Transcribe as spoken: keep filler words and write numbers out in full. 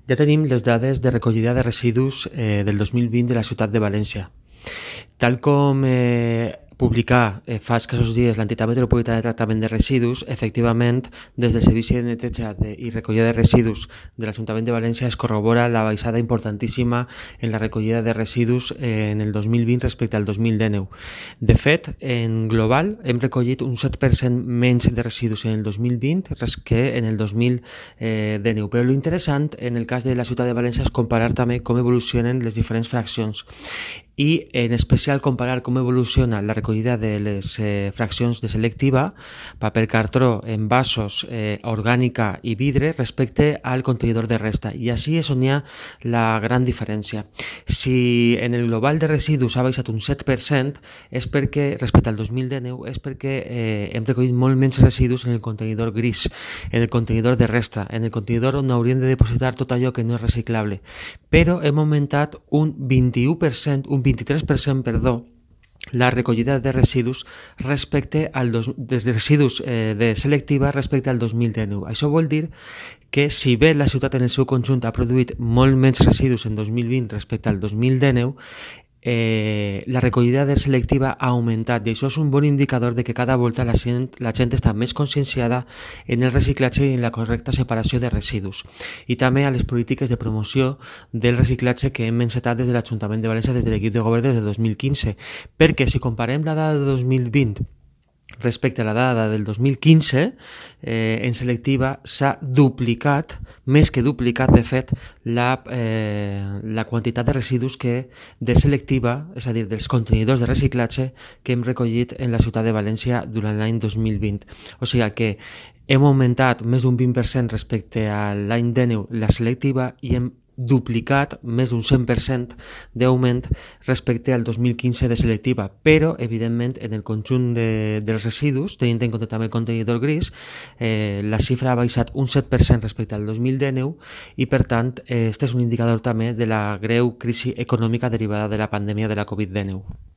Ja tenim les dades de recollida de residus eh, del dos mil vint de la ciutat de València. Tal com eh, publicà eh, fa escassos dies l'Entitat Metropolitana de Tractament de Residus, efectivament, des del Servici de Neteja de, i Recollida de Residus de l'Ajuntament de València es corrobora la baixada importantíssima en la recollida de residus eh, en el dos mil vint respecte al dos mil dinou. De fet, en global hem recollit un set per cent menys de residus en el dos mil vint que en el dos mil dinou. Però l'interessant en el cas de la ciutat de València és comparar també com evolucionen les diferents fraccions i en especial comparar com evoluciona la recollida de les eh, fraccions de selectiva, paper cartró, envasos, eh, orgànica i vidre respecte al contenidor de resta. I així és on hi ha la gran diferència. Si en el global de residus ha baixat un set per cent és perquè, respecte al dos mil dinou, és perquè eh, hem recollit molt menys residus en el contenidor gris, en el contenidor de resta, en el contenidor on hauríem de depositar tot allò que no és reciclable. Però hem augmentat un vint-i-u per cent, un vint-i-tres per cent, perdó, la recollida de residus respecte al dos, de residus eh, de selectiva respecte al dos mil dinou. Això vol dir que si bé la ciutat en el seu conjunt ha produït molt menys residus en dos mil vint respecte al dos mil dinou, Eh, la recollida de selectiva ha augmentat i això és un bon indicador de que cada volta la gent, la gent està més conscienciada en el reciclatge i en la correcta separació de residus i també a les polítiques de promoció del reciclatge que hem encetat des de l'Ajuntament de València des de l'equip de govern des de dos mil quinze, perquè si comparem la dada de dos mil vint respecte a la dada del dos mil quinze, eh, en selectiva s'ha duplicat, més que duplicat de fet, la, eh, la quantitat de residus que de selectiva, és a dir, dels contenidors de reciclatge que hem recollit en la ciutat de València durant l'any dos mil vint. O sigui que hem augmentat més d'un vint per cent respecte a l'any dinou la selectiva i hem duplicat més d'un cent per cent d'augment respecte al dos mil quinze de selectiva, però evidentment en el conjunt de, dels residus, tenint en compte també el contenidor gris, eh, la xifra ha baixat un set per cent respecte al dos mil dinou i per tant eh, este és un indicador també de la greu crisi econòmica derivada de la pandèmia de la Covid dinou.